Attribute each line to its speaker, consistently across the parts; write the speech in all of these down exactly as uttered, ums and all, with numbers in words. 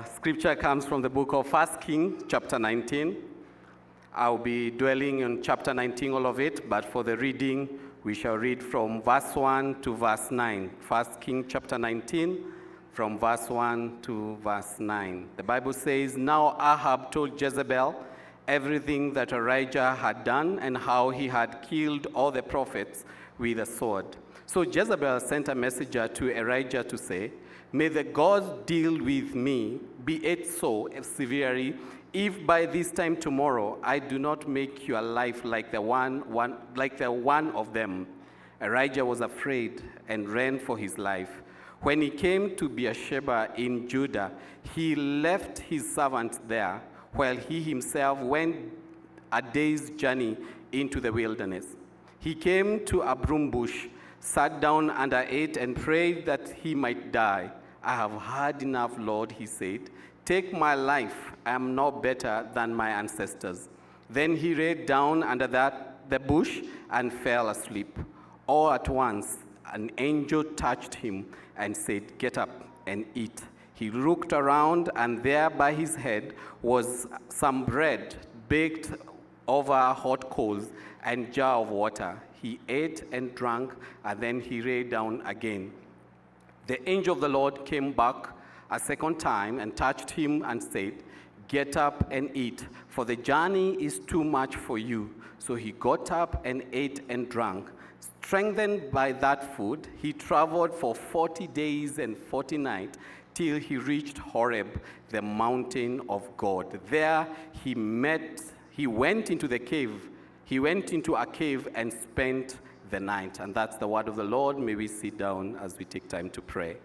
Speaker 1: Our scripture comes from the book of First Kings, chapter nineteen. I'll be dwelling on chapter nineteen, all of it, but for the reading, we shall read from verse one to verse nine. First Kings, chapter nineteen, from verse one to verse nine. The Bible says, "Now Ahab told Jezebel everything that Elijah had done and how he had killed all the prophets with a sword. So Jezebel sent a messenger to Elijah to say, 'May the gods deal with me, be it so severely, if by this time tomorrow I do not make your life like the one, one, like the one of them.' Elijah was afraid and ran for his life. When he came to Beersheba in Judah, he left his servant there, while he himself went a day's journey into the wilderness. He came to a broom bush, sat down under it, and prayed that he might die. 'I have had enough, Lord,' he said. 'Take my life. I am no better than my ancestors.' Then he lay down under that, the bush and fell asleep. All at once, an angel touched him and said, 'Get up and eat.' He looked around, and there by his head was some bread baked over hot coals and a jar of water. He ate and drank, and then he lay down again. The angel of the Lord came back a second time and touched him and said, 'Get up and eat, for the journey is too much for you.' So he got up and ate and drank. Strengthened by that food, he traveled for forty days and forty nights till he reached Horeb, the mountain of God. There he met, he went into the cave, he went into a cave and spent the night." And that's the word of the Lord. May we sit down as we take time to pray.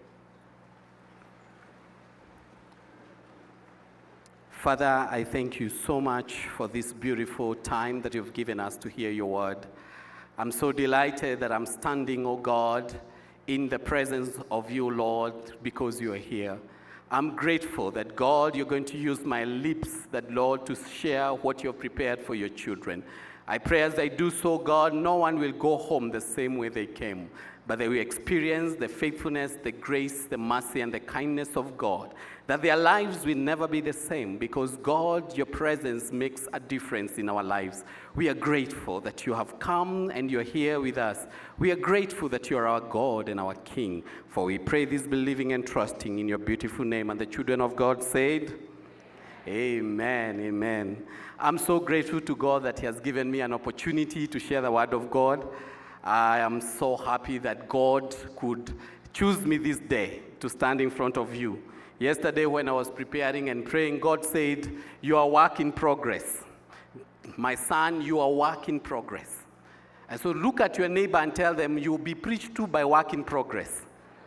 Speaker 1: Father, I thank you so much for this beautiful time that you've given us to hear your word. I'm so delighted that I'm standing, oh God, in the presence of you, Lord, because you are here. I'm grateful that, God, you're going to use my lips, that, Lord, to share what you've prepared for your children. I pray as I do so, God, no one will go home the same way they came, but they will experience the faithfulness, the grace, the mercy, and the kindness of God, that their lives will never be the same, because, God, your presence makes a difference in our lives. We are grateful that you have come and you're here with us. We are grateful that you are our God and our King, for we pray this believing and trusting in your beautiful name. And the children of God said, Amen, amen. I'm so grateful to God that he has given me an opportunity to share the word of God. I am so happy that God could choose me this day to stand in front of you. Yesterday when I was preparing and praying, God said, "You are work in progress. My son, you are work in progress." And so look at your neighbor and tell them, "You will be preached to by work in progress."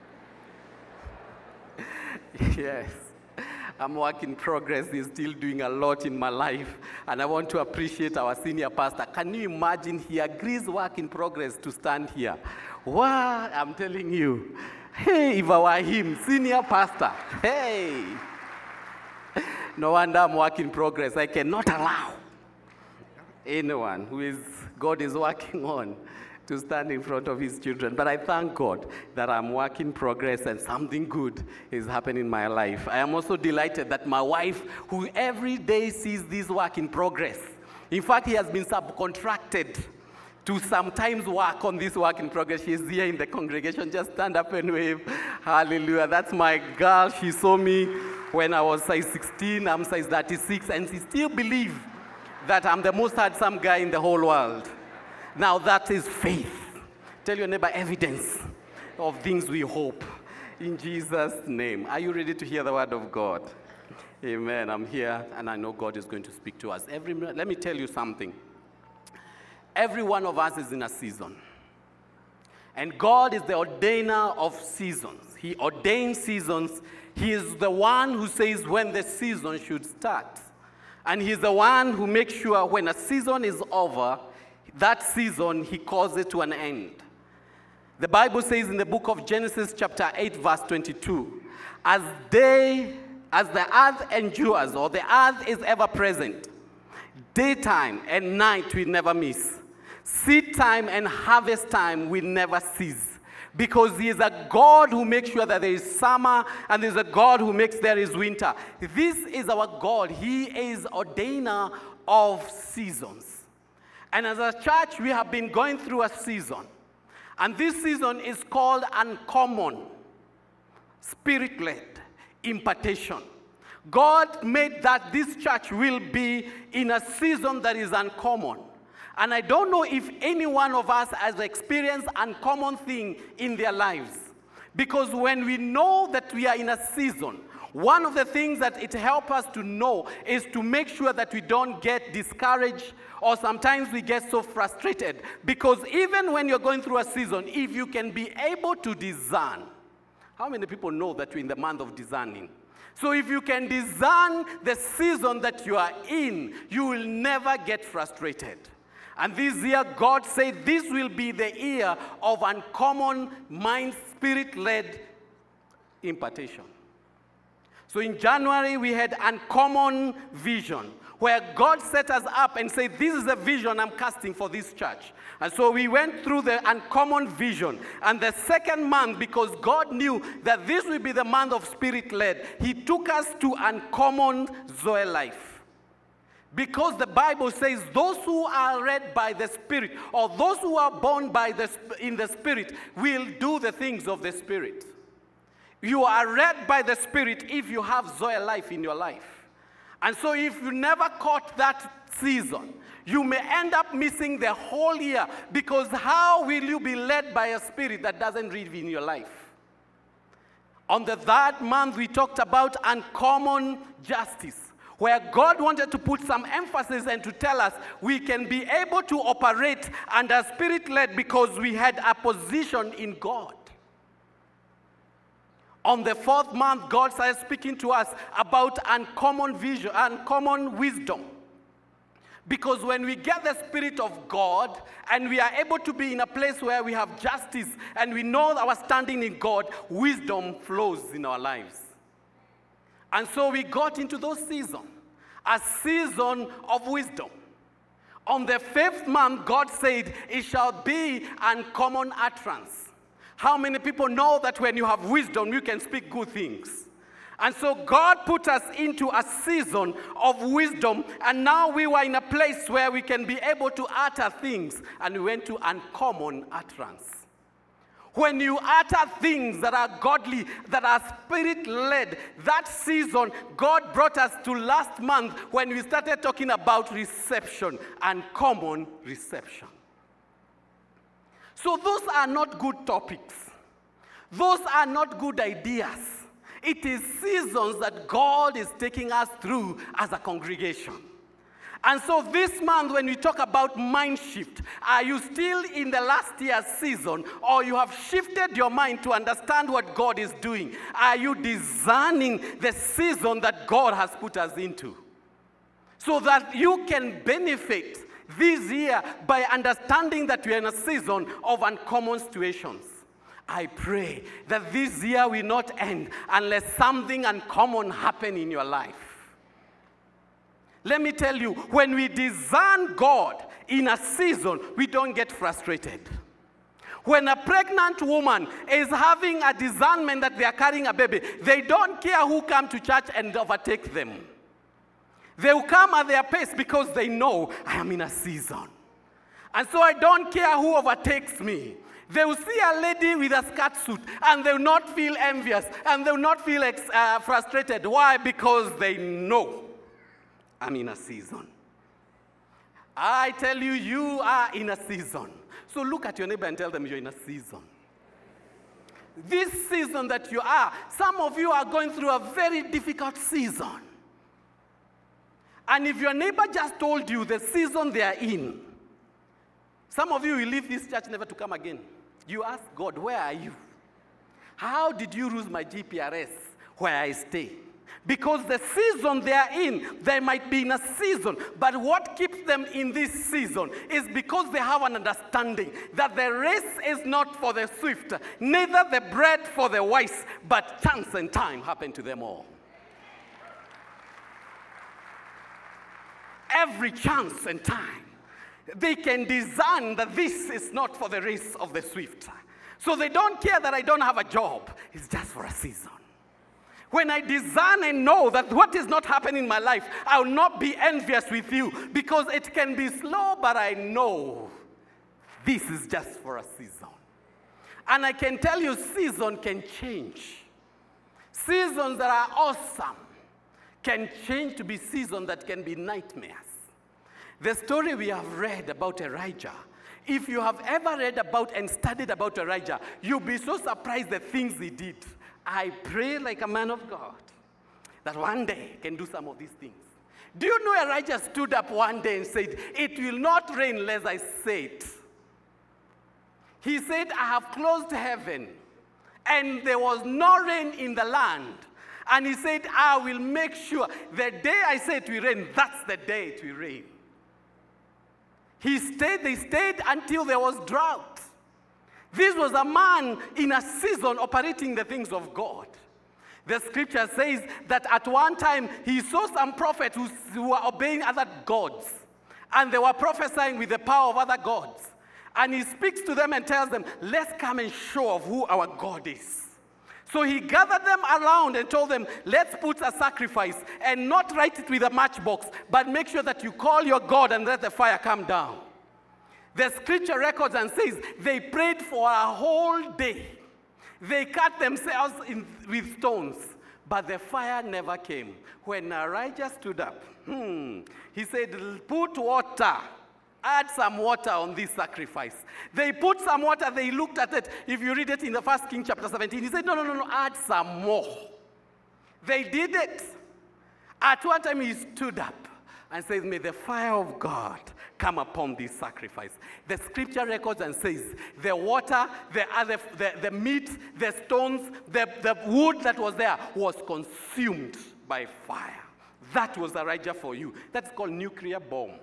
Speaker 1: Yes. I'm work in progress. He's still doing a lot in my life. And I want to appreciate our senior pastor. Can you imagine he agrees work in progress to stand here? Wow, I'm telling you. Hey, if I were him, senior pastor, hey. No wonder I'm work in progress. I cannot allow anyone who is God is working on to stand in front of his children. But I thank God that I'm work in progress and something good is happening in my life. I am also delighted that my wife, who every day sees this work in progress, in fact, he has been subcontracted to sometimes work on this work in progress. She's here in the congregation. Just stand up and wave. Hallelujah. That's my girl. She saw me when I was size sixteen. I'm size thirty-six, and she still believes that I'm the most handsome guy in the whole world. Now that is faith. Tell your neighbor, evidence of things we hope. In Jesus' name. Are you ready to hear the word of God? Amen. I'm here, and I know God is going to speak to us. Every Let me tell you something. Every one of us is in a season. And God is the ordainer of seasons. He ordains seasons. He is the one who says when the season should start. And he's the one who makes sure when a season is over, that season, he calls it to an end. The Bible says in the book of Genesis chapter eight, verse twenty-two, as they, as the earth endures, or the earth is ever present, daytime and night will never miss. Seed time and harvest time will never cease. Because he is a God who makes sure that there is summer, and there's a God who makes there is winter. This is our God. He is ordainer of seasons. And as a church, we have been going through a season. And this season is called uncommon, spirit-led impartation. God made that this church will be in a season that is uncommon. And I don't know if any one of us has experienced uncommon thing in their lives. Because when we know that we are in a season, one of the things that it helps us to know is to make sure that we don't get discouraged, or sometimes we get so frustrated. Because even when you're going through a season, if you can be able to discern, how many people know that you're in the month of discerning? So if you can discern the season that you are in, you will never get frustrated. And this year, God said this will be the year of uncommon mind, spirit-led impartation. So in January, we had uncommon vision, where God set us up and said, this is a vision I'm casting for this church. And so we went through the uncommon vision. And the second month, because God knew that this will be the month of spirit-led, he took us to uncommon Zoe life. Because the Bible says those who are led by the Spirit, or those who are born by the, in the Spirit, will do the things of the Spirit. You are led by the Spirit if you have Zoe life in your life. And so if you never caught that season, you may end up missing the whole year, because how will you be led by a spirit that doesn't live in your life? On the third month, we talked about uncommon justice, where God wanted to put some emphasis and to tell us we can be able to operate under spirit-led because we had a position in God. On the fourth month, God started speaking to us about uncommon vision, uncommon wisdom. Because when we get the Spirit of God and we are able to be in a place where we have justice and we know our standing in God, wisdom flows in our lives. And so we got into those seasons, a season of wisdom. On the fifth month, God said, it shall be uncommon utterance. How many people know that when you have wisdom, you can speak good things? And so God put us into a season of wisdom, and now we were in a place where we can be able to utter things, and we went to uncommon utterance. When you utter things that are godly, that are spirit-led, that season, God brought us to last month when we started talking about reception, uncommon reception. So those are not good topics. Those are not good ideas. It is seasons that God is taking us through as a congregation. And so this month, when we talk about mind shift, are you still in the last year's season, or you have shifted your mind to understand what God is doing? Are you discerning the season that God has put us into, so that you can benefit this year by understanding that we are in a season of uncommon situations? I pray that this year will not end unless something uncommon happen in your life. Let me tell you, when we discern God in a season, we don't get frustrated. When a pregnant woman is having a discernment that they are carrying a baby, they don't care who come to church and overtake them. They will come at their pace because they know I am in a season. And so I don't care who overtakes me. They will see a lady with a skirt suit, and they will not feel envious, and they will not feel ex- uh, frustrated. Why? Because they know I'm in a season. I tell you, you are in a season. So look at your neighbor and tell them you're in a season. This season that you are, some of you are going through a very difficult season. And if your neighbor just told you the season they are in, some of you will leave this church never to come again. You ask God, where are you? How did you lose my G P R S where I stay? Because the season they are in, they might be in a season, but what keeps them in this season is because they have an understanding that the race is not for the swift, neither the bread for the wise, but chance and time happen to them all. Every chance and time, they can discern that this is not for the race of the swift. So they don't care that I don't have a job. It's just for a season. When I discern and know that what is not happening in my life, I will not be envious with you because it can be slow, but I know this is just for a season. And I can tell you, season can change. Seasons that are awesome can change to be seasons that can be nightmares. The story we have read about Elijah, if you have ever read about and studied about Elijah, you'll be so surprised the things he did. I pray like a man of God that one day he can do some of these things. Do you know Elijah stood up one day and said, "It will not rain unless I say it." He said, "I have closed heaven, and there was no rain in the land." And he said, "I will make sure the day I say it will rain, that's the day it will rain." He stayed, they stayed until there was drought. This was a man in a season operating the things of God. The scripture says that at one time he saw some prophets who, who were obeying other gods, and they were prophesying with the power of other gods. And he speaks to them and tells them, "Let's come and show off who our God is." So he gathered them around and told them, "Let's put a sacrifice and not write it with a matchbox, but make sure that you call your God and let the fire come down." The scripture records and says they prayed for a whole day. They cut themselves in, with stones, but the fire never came. When Elijah stood up, hmm, he said, "Put water, add some water on this sacrifice." They put some water, they looked at it. If you read it in the First Kings chapter seventeen, he said, "No, no, no, no, add some more." They did it. At one time he stood up and says, "May the fire of God come upon this sacrifice." The scripture records and says the water, the, other, the, the meat, the stones, the, the wood that was there was consumed by fire. That was Elijah for you. That's called nuclear bomb.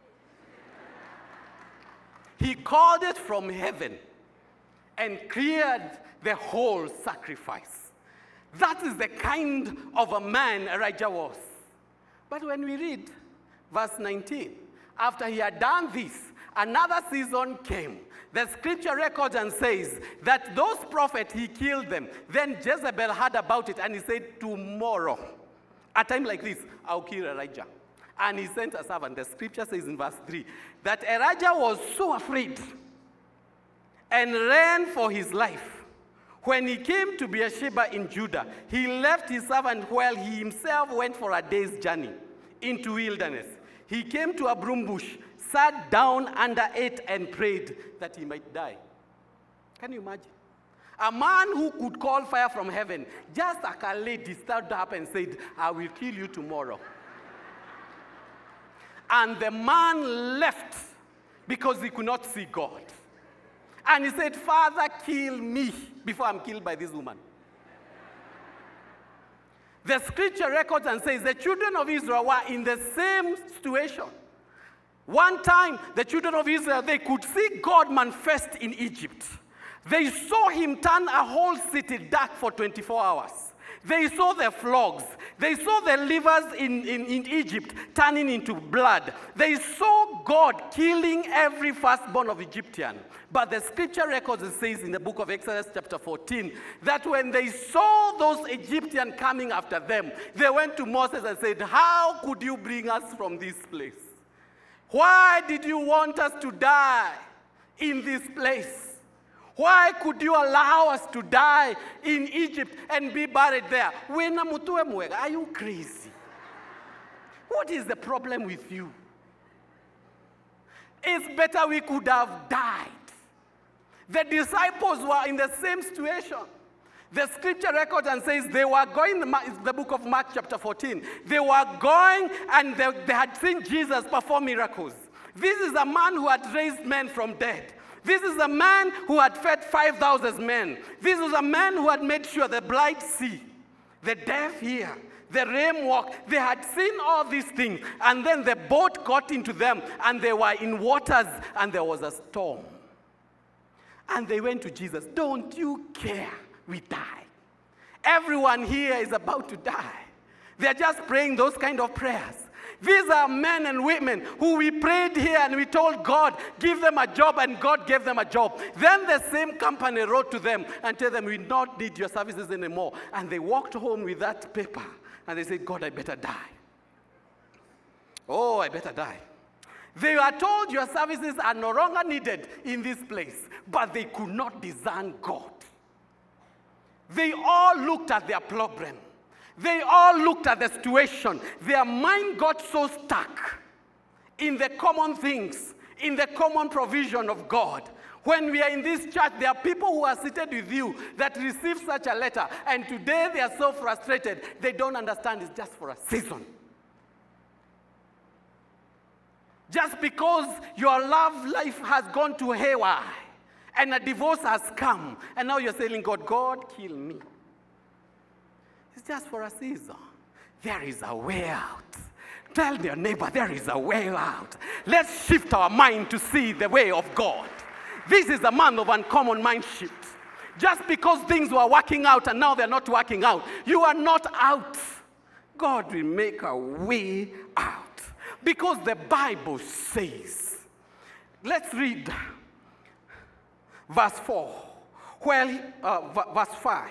Speaker 1: He called it from heaven and cleared the whole sacrifice. That is the kind of a man Elijah was. But when we read verse nineteen, after he had done this, another season came. The scripture records and says that those prophets, he killed them. Then Jezebel heard about it and he said, "Tomorrow, a time like this, I'll kill Elijah." And he sent a servant. The scripture says in verse three that Elijah was so afraid and ran for his life. When he came to Beersheba in Judah, he left his servant while he himself went for a day's journey into wilderness. He came to a broom bush, sat down under it, and prayed that he might die. Can you imagine? A man who could call fire from heaven, just like a lady stood up and said, "I will kill you tomorrow." And the man left because he could not see God. And he said, "Father, kill me before I'm killed by this woman." The scripture records and says the children of Israel were in the same situation. One time, the children of Israel, they could see God manifest in Egypt. They saw him turn a whole city dark for twenty-four hours. They saw the flogs. They saw the livers in, in, in Egypt turning into blood. They saw God killing every firstborn of Egyptian. But the scripture records it says in the book of Exodus chapter fourteen that when they saw those Egyptians coming after them, they went to Moses and said, "How could you bring us from this place? Why did you want us to die in this place? Why could you allow us to die in Egypt and be buried there? Are you crazy? What is the problem with you? It's better we could have died." The disciples were in the same situation. The scripture records and says they were going, it's the book of Mark chapter fourteen. They were going and they, they had seen Jesus perform miracles. This is a man who had raised men from dead. This is a man who had fed five thousand men. This is a man who had made sure the blind see, the deaf hear, the lame walk. They had seen all these things. And then the boat got into them and they were in waters and there was a storm. And they went to Jesus. "Don't you care? We die." Everyone here is about to die. They're just praying those kind of prayers. These are men and women who we prayed here and we told God, give them a job, and God gave them a job. Then the same company wrote to them and told them, we don't need your services anymore. And they walked home with that paper and they said, God, I better die. Oh, I better die. They were told your services are no longer needed in this place, but they could not discern God. They all looked at their problem. They all looked at the situation. Their mind got so stuck in the common things, in the common provision of God. When we are in this church, there are people who are seated with you that receive such a letter, and today they are so frustrated, they don't understand it's just for a season. Just because your love life has gone to haywire, and a divorce has come, and now you're saying, God, God, kill me. It's just for a season. There is a way out. Tell your neighbor, there is a way out. Let's shift our mind to see the way of God. This is a man of uncommon mind shift. Just because things were working out and now they're not working out, you are not out. God will make a way out. Because the Bible says, let's read verse four, well, uh, verse five.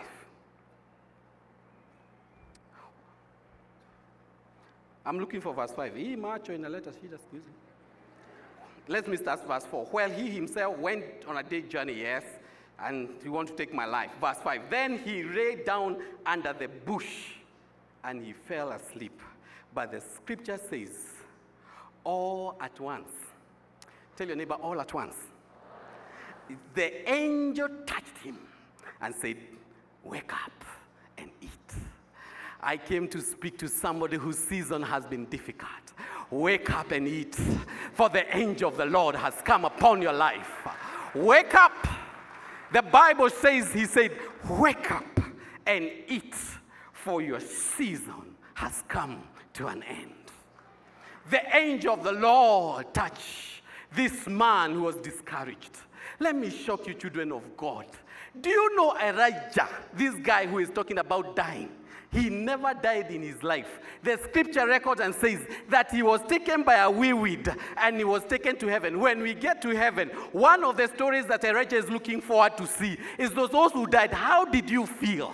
Speaker 1: I'm looking for verse five. He macho in a letter, she just excuse me. Let me start verse four. Well, he himself went on a day journey, yes, and he wanted to take my life. Verse five. Then he lay down under the bush and he fell asleep. But the scripture says, all at once. Tell your neighbor, all at once. The angel touched him and said, wake up and eat. I came to speak to somebody whose season has been difficult. Wake up and eat, for the angel of the Lord has come upon your life. Wake up. The Bible says, he said, wake up and eat, for your season has come to an end. The angel of the Lord touched this man who was discouraged. Let me shock you, children of God. Do you know Elijah, this guy who is talking about dying? He never died in his life. The scripture records and says that he was taken by a whirlwind and he was taken to heaven. When we get to heaven, one of the stories that Elijah is looking forward to see is those who died. How did you feel?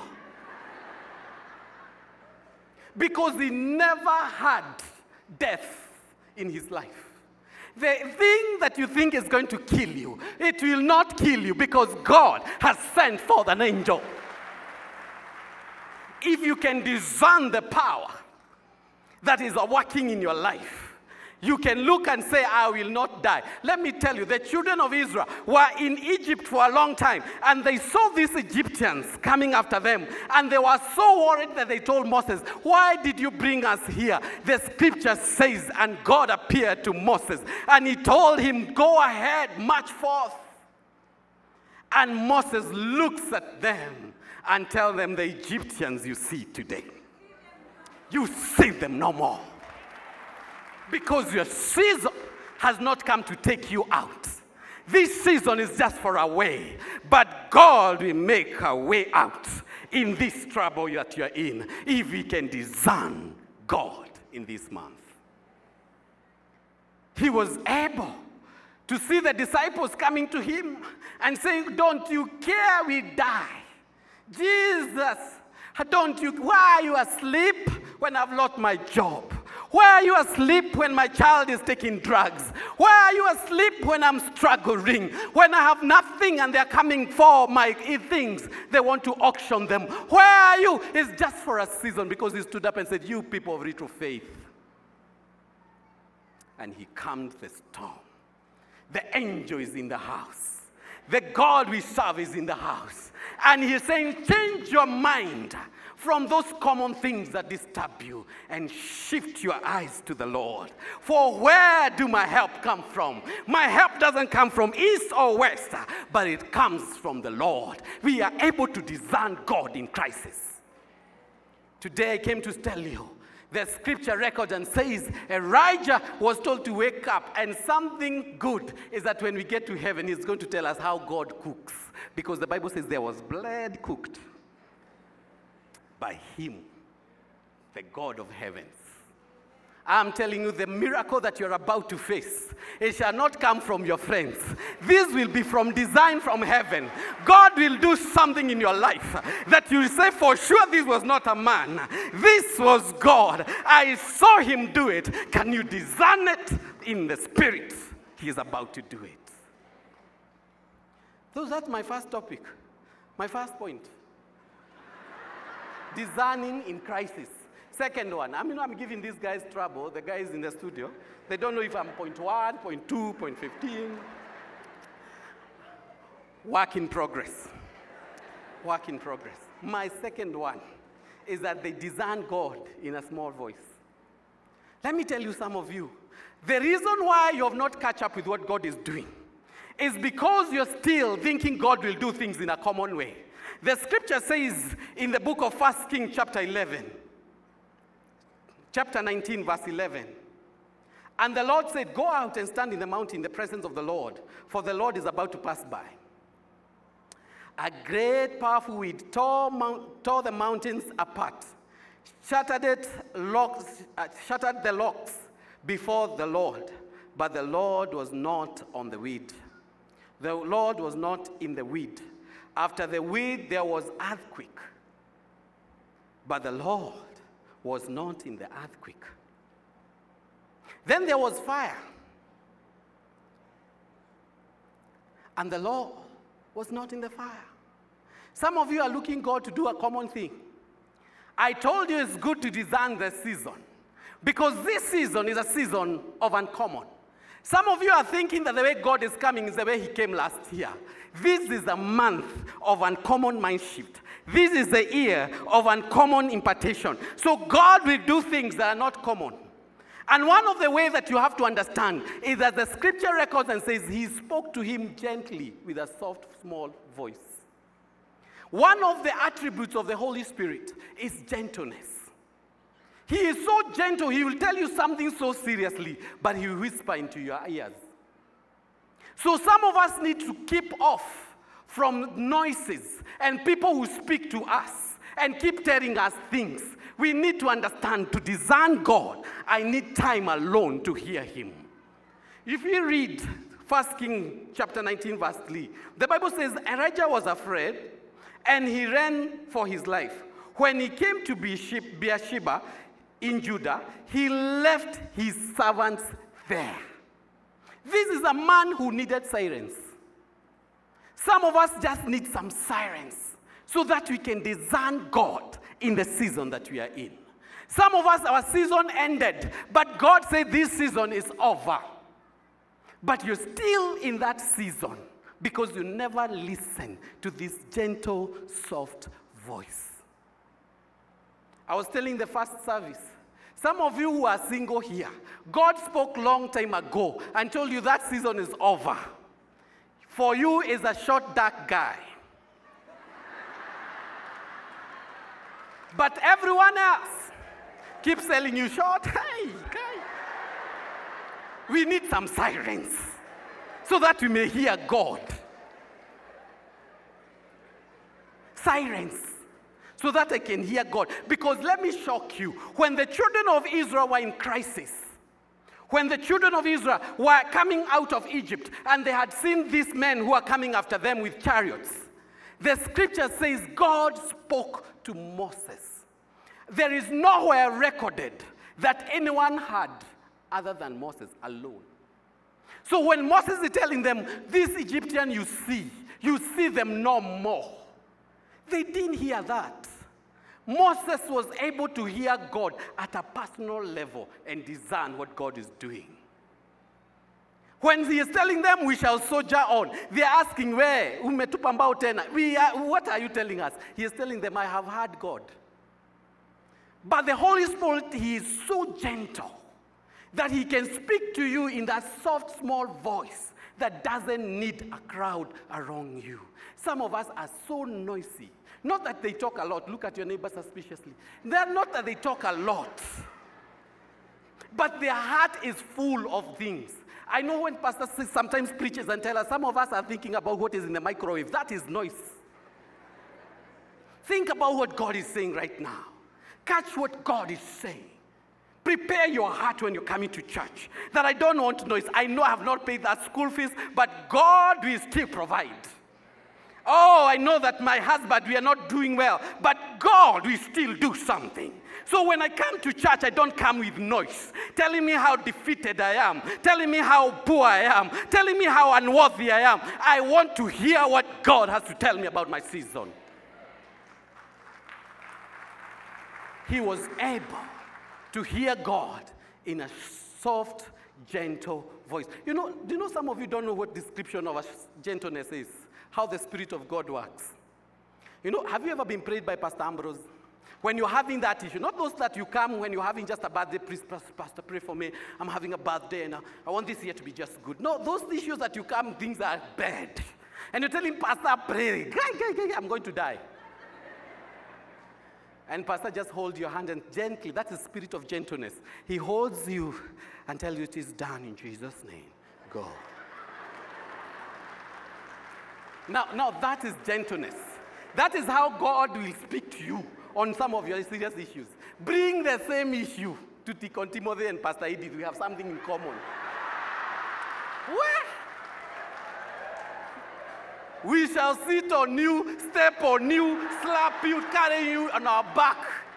Speaker 1: Because he never had death in his life. The thing that you think is going to kill you, it will not kill you because God has sent forth an angel. If you can discern the power that is working in your life, you can look and say, I will not die. Let me tell you, the children of Israel were in Egypt for a long time, and they saw these Egyptians coming after them, and they were so worried that they told Moses, why did you bring us here? The scripture says, and God appeared to Moses, and he told him, go ahead, march forth. And Moses looks at them and tell them, the Egyptians you see today, you see them no more. Because your season has not come to take you out. This season is just for a way. But God will make a way out in this trouble that you're in, if we can discern God in this month. He was able to see the disciples coming to him and saying, don't you care we die? Jesus, don't you, why are you asleep when I've lost my job? Why are you asleep when my child is taking drugs? Why are you asleep when I'm struggling? When I have nothing and they're coming for my things, they want to auction them. Where are you? It's just for a season, because he stood up and said, you people of little faith. And he calmed the storm. The angel is in the house. The God we serve is in the house. And he's saying, change your mind from those common things that disturb you and shift your eyes to the Lord. For where do my help come from? My help doesn't come from east or west, but it comes from the Lord. We are able to discern God in crisis. Today I came to tell you, the scripture records and says Elijah was told to wake up, and something good is that when we get to heaven, he's going to tell us how God cooks, because the Bible says there was blood cooked by him, the God of heavens. I'm telling you, the miracle that you're about to face, it shall not come from your friends. This will be from design from heaven. God will do something in your life that you will say, for sure this was not a man. This was God. I saw him do it. Can you discern it in the spirit? He is about to do it. So that's my first topic, my first point. Discerning in crisis. Second one, I mean, I'm giving these guys trouble, the guys in the studio. They don't know if I'm point one, point two, point fifteen. Work in progress. Work in progress. My second one is that they discern God in a small voice. Let me tell you, some of you, the reason why you have not catch up with what God is doing is because you're still thinking God will do things in a common way. The scripture says in the book of First Kings chapter eleven, chapter nineteen, verse eleven. And the Lord said, go out and stand in the mountain in the presence of the Lord, for the Lord is about to pass by. A great, powerful wind tore, mount, tore the mountains apart, shattered, it, locks, uh, shattered the locks before the Lord. But the Lord was not on the wind. The Lord was not in the wind. After the wind, there was earthquake. But the Lord was not in the earthquake. Then there was fire. And the Lord was not in the fire. Some of you are looking God to do a common thing. I told you it's good to discern the season, because this season is a season of uncommon. Some of you are thinking that the way God is coming is the way he came last year. This is a month of uncommon mind shift. This is the year of uncommon impartation. So God will do things that are not common. And one of the ways that you have to understand is that the scripture records and says he spoke to him gently with a soft, small voice. One of the attributes of the Holy Spirit is gentleness. He is so gentle, he will tell you something so seriously, but he will whisper into your ears. So some of us need to keep off from noises and people who speak to us and keep telling us things. We need to understand, to discern God, I need time alone to hear him. If you read First Kings chapter nineteen, verse three, the Bible says Elijah was afraid and he ran for his life. When he came to Beersheba in Judah, he left his servants there. This is a man who needed sirens. Some of us just need some sirens so that we can discern God in the season that we are in. Some of us, our season ended, but God said this season is over. But you're still in that season because you never listen to this gentle, soft voice. I was telling the first service, some of you who are single here, God spoke long time ago and told you that season is over. For you is a short, dark guy. But everyone else keeps telling you short, hey, guy. We need some sirens so that we may hear God. Sirens. So that I can hear God. Because let me shock you. When the children of Israel were in crisis, when the children of Israel were coming out of Egypt, and they had seen these men who are coming after them with chariots, the scripture says God spoke to Moses. There is nowhere recorded that anyone had other than Moses alone. So when Moses is telling them, this Egyptian you see, you see them no more. They didn't hear that. Moses was able to hear God at a personal level and discern what God is doing. When he is telling them, we shall soldier on, they are asking, where? We are, what are you telling us? He is telling them, I have heard God. But the Holy Spirit, he is so gentle that he can speak to you in that soft, small voice that doesn't need a crowd around you. Some of us are so noisy. Not that they talk a lot. Look at your neighbor suspiciously. They're not that they talk a lot. But their heart is full of things. I know when pastors sometimes preaches and tell us, some of us are thinking about what is in the microwave. That is noise. Think about what God is saying right now. Catch what God is saying. Prepare your heart when you're coming to church. That I don't want noise. I know I have not paid that school fees, but God will still provide. Oh, I know that my husband, we are not doing well, but God will still do something. So when I come to church, I don't come with noise, telling me how defeated I am, telling me how poor I am, telling me how unworthy I am. I want to hear what God has to tell me about my season. He was able to hear God in a soft, gentle voice. You know, do you know some of you don't know what description of a gentleness is? How the Spirit of God works. You know, have you ever been prayed by Pastor Ambrose? When you're having that issue, not those that you come when you're having just a birthday, please, Pastor, pray for me. I'm having a birthday and I want this year to be just good. No, those issues that you come, things are bad. And you're telling Pastor, pray. I'm going to die. And Pastor just holds your hand and gently, that's the spirit of gentleness. He holds you and tells you it is done in Jesus' name. Go. Now, now that is gentleness. That is how God will speak to you on some of your serious issues. Bring the same issue to Deacon Timothy and Pastor Edith. We have something in common. Where? We shall sit on you, step on you, slap you, carry you on our back.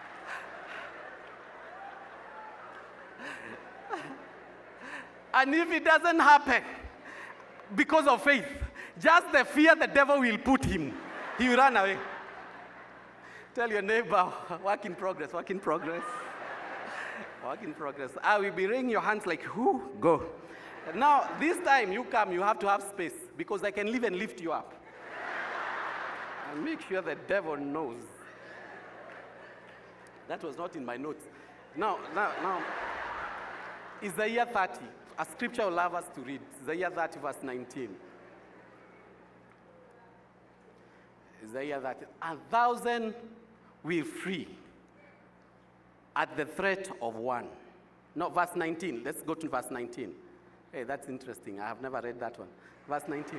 Speaker 1: And if it doesn't happen because of faith, just the fear the devil will put him, he will run away. Tell your neighbor, work in progress, work in progress. Work in progress. I will be wringing your hands like, who? Go. Now, this time you come, you have to have space because I can live and lift you up. And make sure the devil knows. That was not in my notes. Now, now, now, Isaiah thirty, a scripture I love us to read. Isaiah thirty, verse nineteen. Isaiah thirty, a thousand will flee at the threat of one. No, verse nineteen. Let's go to verse nineteen. Hey, that's interesting. I have never read that one. Verse nineteen.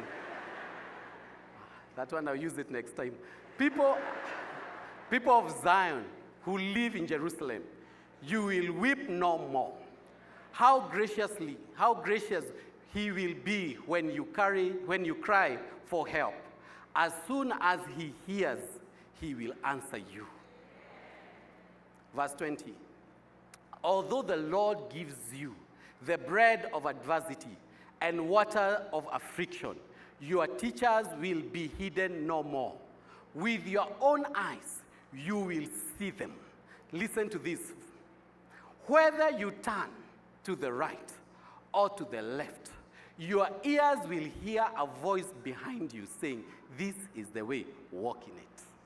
Speaker 1: That one, I'll use it next time. People, people of Zion who live in Jerusalem, you will weep no more. How graciously, how gracious he will be when you carry, when you cry for help. As soon as he hears, he will answer you. Verse twenty. Although the Lord gives you the bread of adversity and water of affliction, your teachers will be hidden no more. With your own eyes, you will see them. Listen to this. Whether you turn to the right or to the left, your ears will hear a voice behind you saying, this is the way, walk in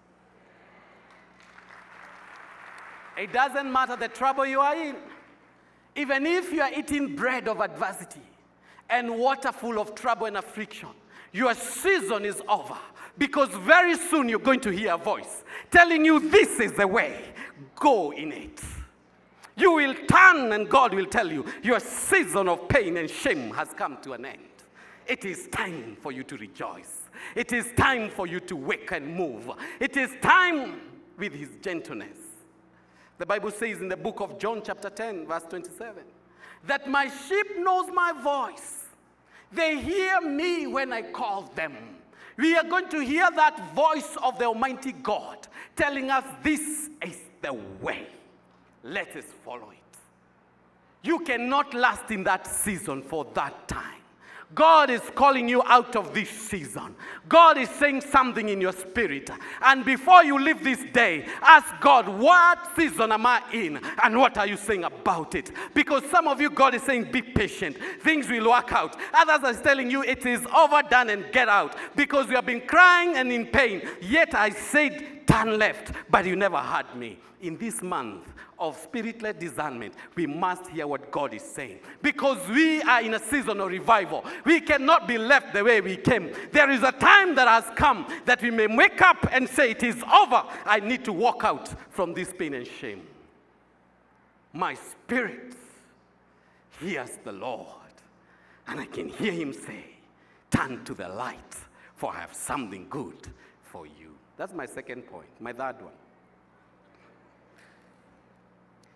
Speaker 1: it. It doesn't matter the trouble you are in. Even if you are eating bread of adversity and water full of trouble and affliction, your season is over because very soon you're going to hear a voice telling you this is the way, go in it. You will turn and God will tell you your season of pain and shame has come to an end. It is time for you to rejoice. It is time for you to wake and move. It is time with his gentleness. The Bible says in the book of John chapter ten, verse twenty-seven, that my sheep knows my voice. They hear me when I call them. We are going to hear that voice of the Almighty God telling us this is the way. Let us follow it. You cannot last in that season for that time. God is calling you out of this season. God is saying something in your spirit. And before you leave this day, ask God, what season am I in? And what are you saying about it? Because some of you, God is saying, be patient. Things will work out. Others are telling you, it is overdone and get out. Because you have been crying and in pain. Yet I said, turn left, but you never heard me. In this month of spirit-led discernment, we must hear what God is saying. Because we are in a season of revival. We cannot be left the way we came. There is a time that has come that we may wake up and say, it is over. I need to walk out from this pain and shame. My spirit hears the Lord. And I can hear him say, turn to the light, for I have something good for you. That's my second point. My third one.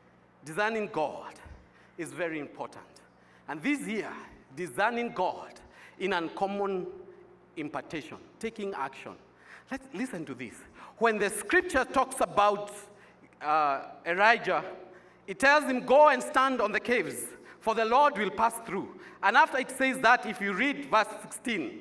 Speaker 1: discerning God is very important. And this year, discerning God in uncommon impartation, taking action. Let's listen to this. When the scripture talks about uh, Elijah, it tells him, go and stand on the caves, for the Lord will pass through. And after it says that, if you read verse sixteen,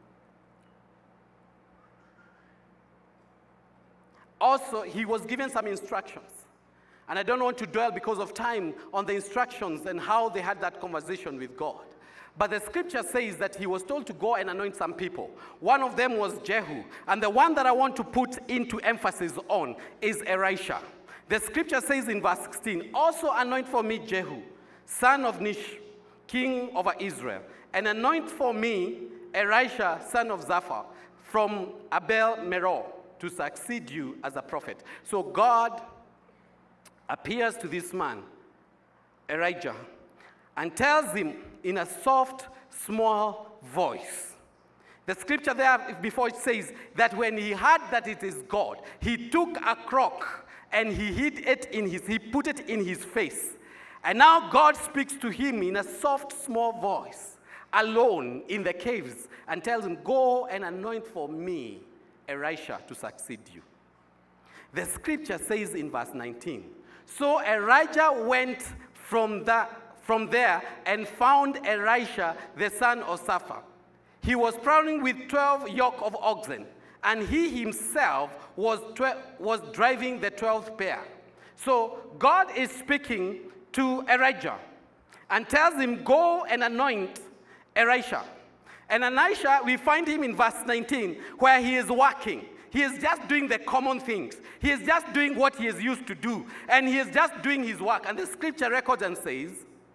Speaker 1: also he was given some instructions. And I don't want to dwell because of time on the instructions and how they had that conversation with God. But the scripture says that he was told to go and anoint some people. One of them was Jehu. And the one that I want to put into emphasis on is Elisha. The scripture says in verse sixteen, also anoint for me Jehu, son of Nish, king over Israel, and anoint for me Elisha, son of Zapha, from Abel Merah, to succeed you as a prophet. So God appears to this man, Elijah, and tells him in a soft, small voice. The scripture there before it says that when he heard that it is God, he took a crock and he hid it in his, he put it in his face. And now God speaks to him in a soft, small voice, alone in the caves, and tells him, go and anoint for me Elisha to succeed you. The scripture says in verse nineteen, so Elijah went from, the, from there and found Elisha, the son of Shaphat. He was prowling with twelve yoke of oxen, and he himself was, tw- was driving the twelfth pair. So God is speaking to Elijah and tells him, go and anoint Elisha. And Elisha, we find him in verse nineteen, where he is working. He is just doing the common things. He is just doing what he is used to do. And he is just doing his work. And the scripture records and says,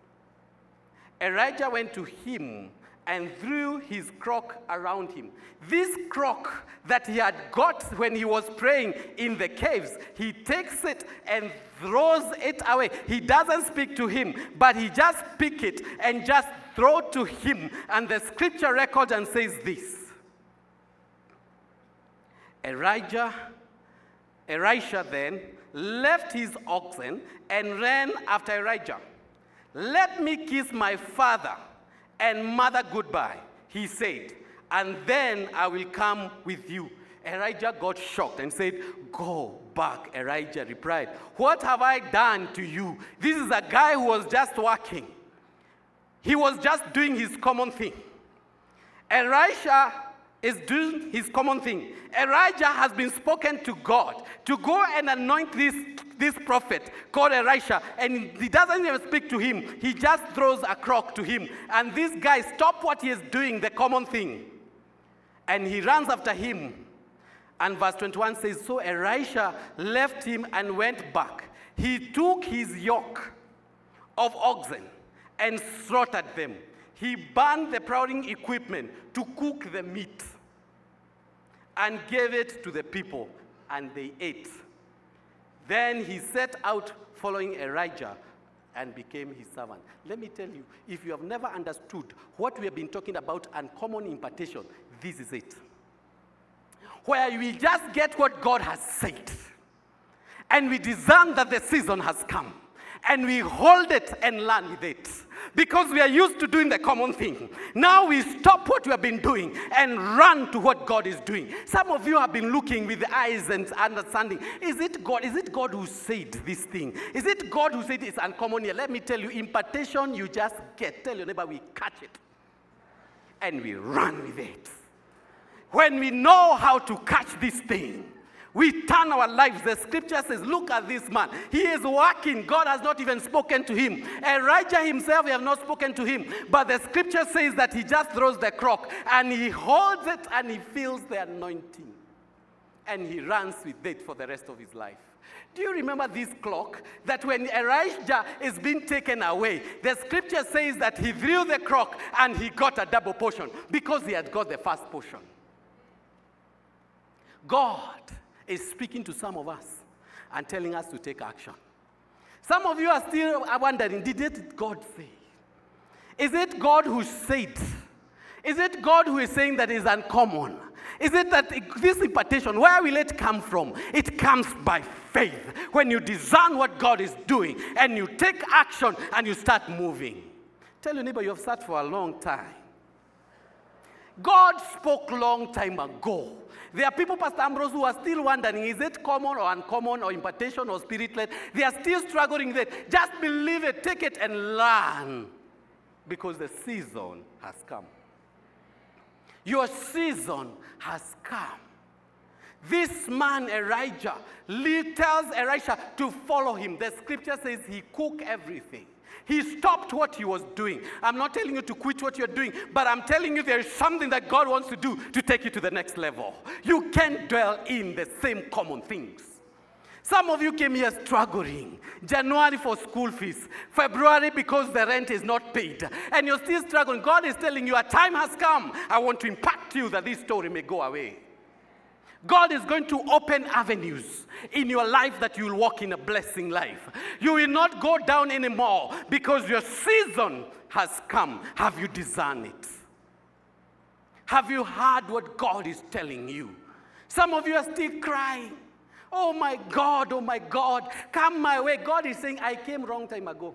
Speaker 1: Elijah went to him and threw his crock around him. This crock that he had got when he was praying in the caves, he takes it and throws it away. He doesn't speak to him, but he just pick it and just throw to him. And the scripture records and says this. Elijah, Elisha then left his oxen and ran after Elijah. Let me kiss my father and mother goodbye, he said, and then I will come with you. Elijah got shocked and said, go back. Elijah replied, what have I done to you? This is a guy who was just working. He was just doing his common thing. Elisha is doing his common thing. Elijah has been spoken to God to go and anoint this, this prophet called Elisha, and he doesn't even speak to him. He just throws a crock to him. And this guy stops what he is doing, the common thing, and he runs after him. And verse twenty-one says, so Elisha left him and went back. He took his yoke of oxen and slaughtered them. He burned the prowling equipment to cook the meat and gave it to the people, and they ate. Then he set out following Elijah and became his servant. Let me tell you, if you have never understood what we have been talking about, uncommon impartation, this is it. Where we just get what God has said, and we discern that the season has come, and we hold it and learn with it. Because we are used to doing the common thing. Now we stop what we have been doing and run to what God is doing. Some of you have been looking with eyes and understanding. Is it God? Is it God who said this thing? Is it God who said it's uncommon here? Let me tell you, impartation you just get. Tell your neighbor, we catch it. And we run with it. When we know how to catch this thing, we turn our lives. The scripture says, look at this man. He is working. God has not even spoken to him. Elijah himself, we have not spoken to him. But the scripture says that he just throws the crock and he holds it and he feels the anointing. And he runs with it for the rest of his life. Do you remember this clock? That when Elijah is being taken away, the scripture says that he threw the crock and he got a double portion because he had got the first portion. God is speaking to some of us and telling us to take action. Some of you are still wondering, did it God say? Is it God who said? Is it God who is saying that is uncommon? Is it that this impartation, where will it come from? It comes by faith. When you discern what God is doing and you take action and you start moving. Tell your neighbor, you have sat for a long time. God spoke long time ago. There are people, Pastor Ambrose, who are still wondering, is it common or uncommon or impartation or spirit-led? They are still struggling with it. Just believe it, take it and learn. Because the season has come. Your season has come. This man, Elijah, tells Elisha to follow him. The scripture says he cooked everything. He stopped what he was doing. I'm not telling you to quit what you're doing, but I'm telling you there is something that God wants to do to take you to the next level. You can't dwell in the same common things. Some of you came here struggling. January for school fees. February because the rent is not paid. And you're still struggling. God is telling you a time has come. I want to impact you that this story may go away. God is going to open avenues in your life that you will walk in a blessing life. You will not go down anymore because your season has come. Have you discerned it? Have you heard what God is telling you? Some of you are still crying. Oh my God, oh my God, come my way. God is saying, I came wrong time ago.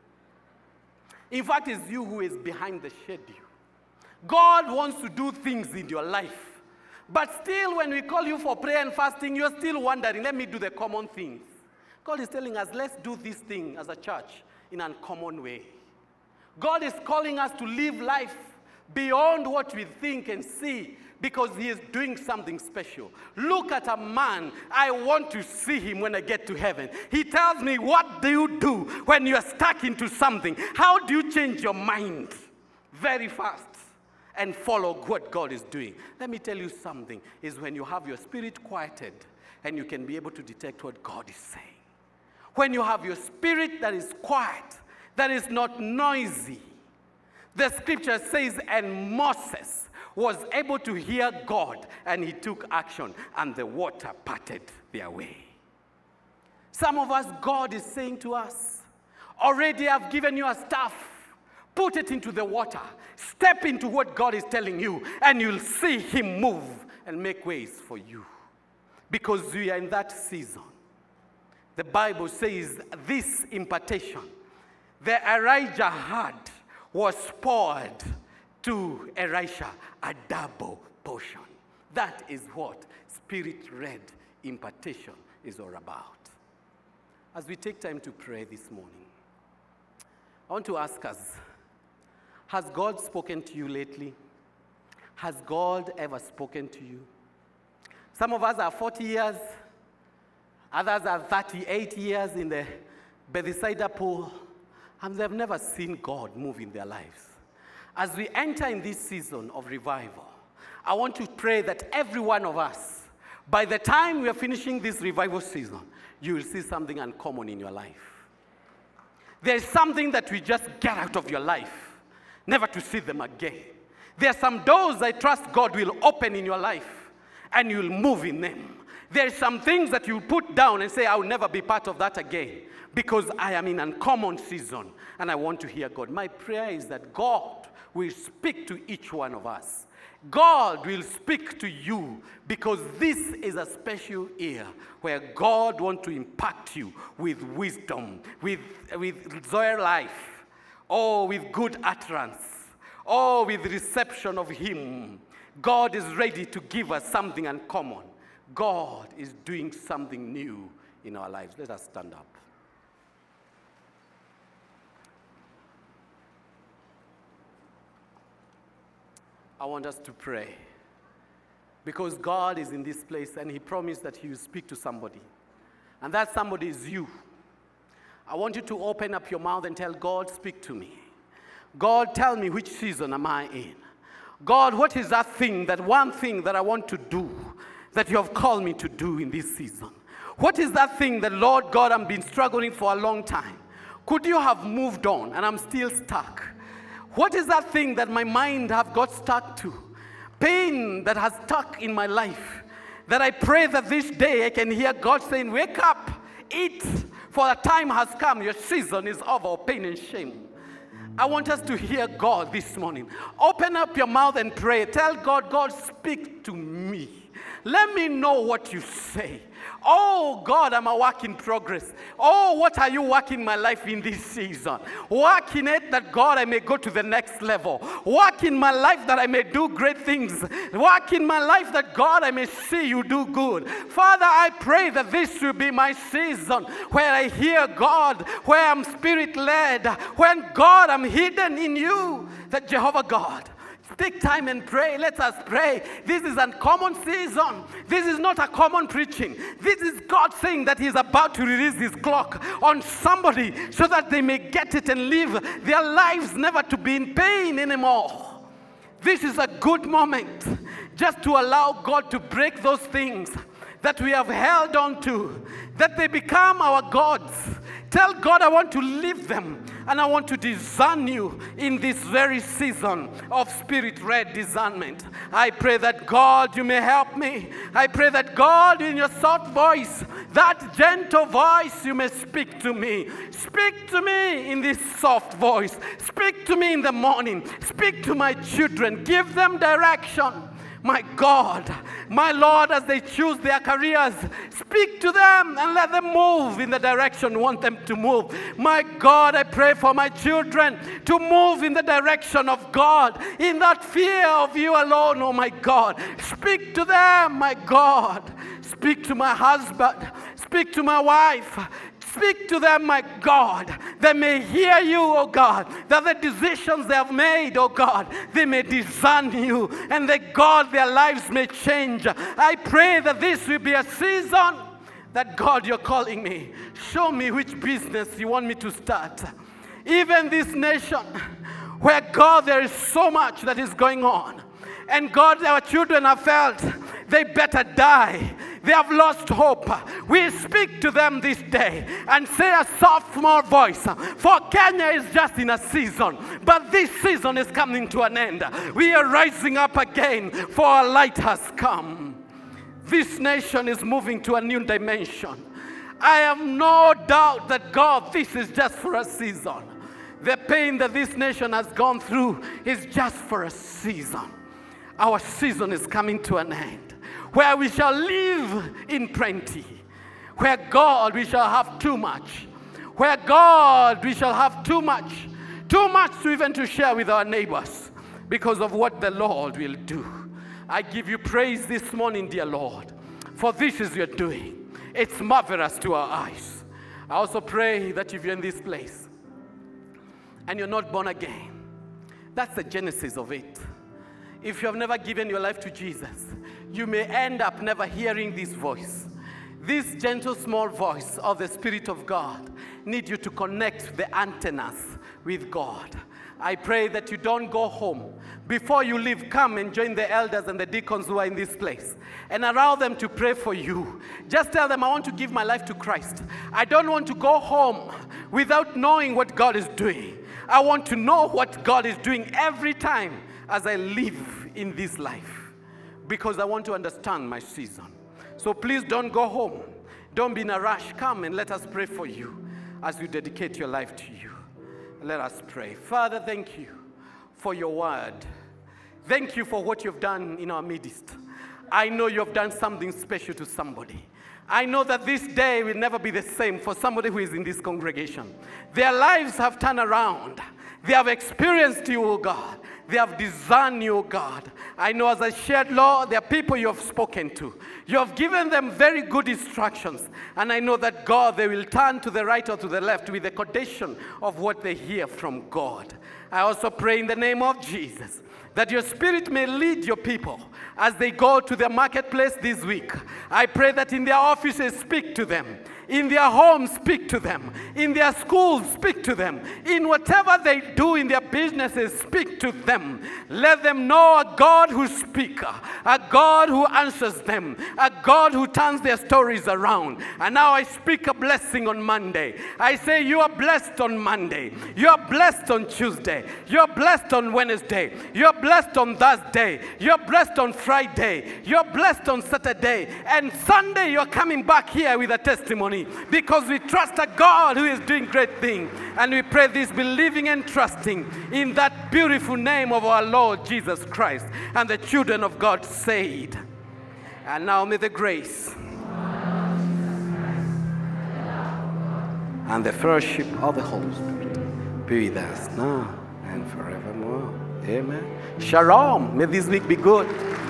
Speaker 1: In fact, it's you who is behind the schedule. God wants to do things in your life. But still, when we call you for prayer and fasting, you're still wondering, let me do the common things. God is telling us, let's do this thing as a church in an uncommon way. God is calling us to live life beyond what we think and see because he is doing something special. Look at a man. I want to see him when I get to heaven. He tells me, what do you do when you are stuck into something? How do you change your mind very fast and follow what God is doing? Let me tell you something, is when you have your spirit quieted and you can be able to detect what God is saying. When you have your spirit that is quiet, that is not noisy. The scripture says, and Moses was able to hear God, and he took action, and the water parted their way. Some of us, God is saying to us, already I've given you a staff. Put it into the water. Step into what God is telling you, and you'll see him move and make ways for you. Because we are in that season. The Bible says this impartation, the Elijah had, was poured to Elisha, a double portion. That is what spirit-led impartation is all about. As we take time to pray this morning, I want to ask us, has God spoken to you lately? Has God ever spoken to you? Some of us are forty years, others are thirty-eight years in the Bethesda pool, and they've never seen God move in their lives. As we enter in this season of revival, I want to pray that every one of us, by the time we are finishing this revival season, you will see something uncommon in your life. There is something that we just get out of your life, never to see them again. There are some doors I trust God will open in your life, and you'll move in them. There are some things that you'll put down and say, I will never be part of that again, because I am in an uncommon season, and I want to hear God. My prayer is that God will speak to each one of us. God will speak to you, because this is a special year where God wants to impact you with wisdom, with, with Zoe life, or with good utterance, or with reception of him. God is ready to give us something uncommon. God is doing something new in our lives. Let us stand up. I want us to pray, because God is in this place and he promised that he will speak to somebody, and that somebody is you. I want you to open up your mouth and tell God, speak to me. God, tell me, which season am I in? God, what is that thing, that one thing that I want to do, that you have called me to do in this season? What is that thing that, Lord God, I've been struggling for a long time? Could you have moved on and I'm still stuck? What is that thing that my mind have got stuck to? Pain that has stuck in my life, that I pray that this day I can hear God saying, wake up, eat, for the time has come, your season is over, pain and shame. I want us to hear God this morning. Open up your mouth and pray. Tell God, God, speak to me. Let me know what you say. Oh, God, I'm a work in progress. Oh, what are you working my life in this season? Work in it that, God, I may go to the next level. Work in my life that I may do great things. Work in my life that, God, I may see you do good. Father, I pray that this will be my season where I hear God, where I'm spirit-led, when, God, I'm hidden in you, that Jehovah God. Take time and pray. Let us pray. This is a common season. This is not a common preaching. This is God saying that He's about to release His clock on somebody so that they may get it and live their lives never to be in pain anymore. This is a good moment just to allow God to break those things that we have held on to, that they become our gods. Tell God, I want to live them, and I want to discern you in this very season of spirit-led discernment. I pray that, God, you may help me. I pray that, God, in your soft voice, that gentle voice, you may speak to me. Speak to me in this soft voice. Speak to me in the morning. Speak to my children. Give them direction. My God, my Lord, as they choose their careers, speak to them and let them move in the direction you want them to move. My God, I pray for my children to move in the direction of God, in that fear of you alone, oh my God. Speak to them, my God. Speak to my husband. Speak to my wife. Speak to them, my God. They may hear you, oh God. That the decisions they have made, oh God, they may discern you. And that, God, their lives may change. I pray that this will be a season that, God, you're calling me. Show me which business you want me to start. Even this nation, where, God, there is so much that is going on. And, God, our children have felt they better die. They have lost hope. We speak to them this day and say a soft, small voice. For Kenya is just in a season, but this season is coming to an end. We are rising up again, for our light has come. This nation is moving to a new dimension. I have no doubt that, God, this is just for a season. The pain that this nation has gone through is just for a season. Our season is coming to an end, where we shall live in plenty, where, God, we shall have too much, where, God, we shall have too much, too much to even to share with our neighbors because of what the Lord will do. I give you praise this morning, dear Lord, for this is your doing. It's marvelous to our eyes. I also pray that if you're in this place and you're not born again, that's the genesis of it. If you have never given your life to Jesus, you may end up never hearing this voice. This gentle, small voice of the Spirit of God needs you to connect the antennas with God. I pray that you don't go home. Before you leave, come and join the elders and the deacons who are in this place and allow them to pray for you. Just tell them, I want to give my life to Christ. I don't want to go home without knowing what God is doing. I want to know what God is doing every time as I live in this life, because I want to understand my season. So please don't go home. Don't be in a rush. Come and let us pray for you as you dedicate your life to you. Let us pray. Father, thank you for your word. Thank you for what you've done in our midst. I know you have done something special to somebody. I know that this day will never be the same for somebody who is in this congregation. Their lives have turned around. They have experienced you, oh God. They have discerned you, oh God. I know as I shared, Lord, there are people you have spoken to. You have given them very good instructions. And I know that, God, they will turn to the right or to the left with the condition of what they hear from God. I also pray in the name of Jesus that your Spirit may lead your people as they go to the marketplace this week. I pray that in their offices, speak to them. In their homes, speak to them. In their schools, speak to them. In whatever they do in their businesses, speak to them. Let them know a God who speaks, a God who answers them, a God who turns their stories around. And now I speak a blessing on Monday. I say you are blessed on Monday. You are blessed on Tuesday. You are blessed on Wednesday. You are blessed on Thursday. You are blessed on Friday. You are blessed on Saturday. And Sunday you are coming back here with a testimony, because we trust a God who is doing great things. And we pray this believing and trusting in that beautiful name of our Lord Jesus Christ. And the children of God said, and now may the grace and the fellowship of the Holy Spirit be with us now and forevermore. Amen. Shalom. May this week be good.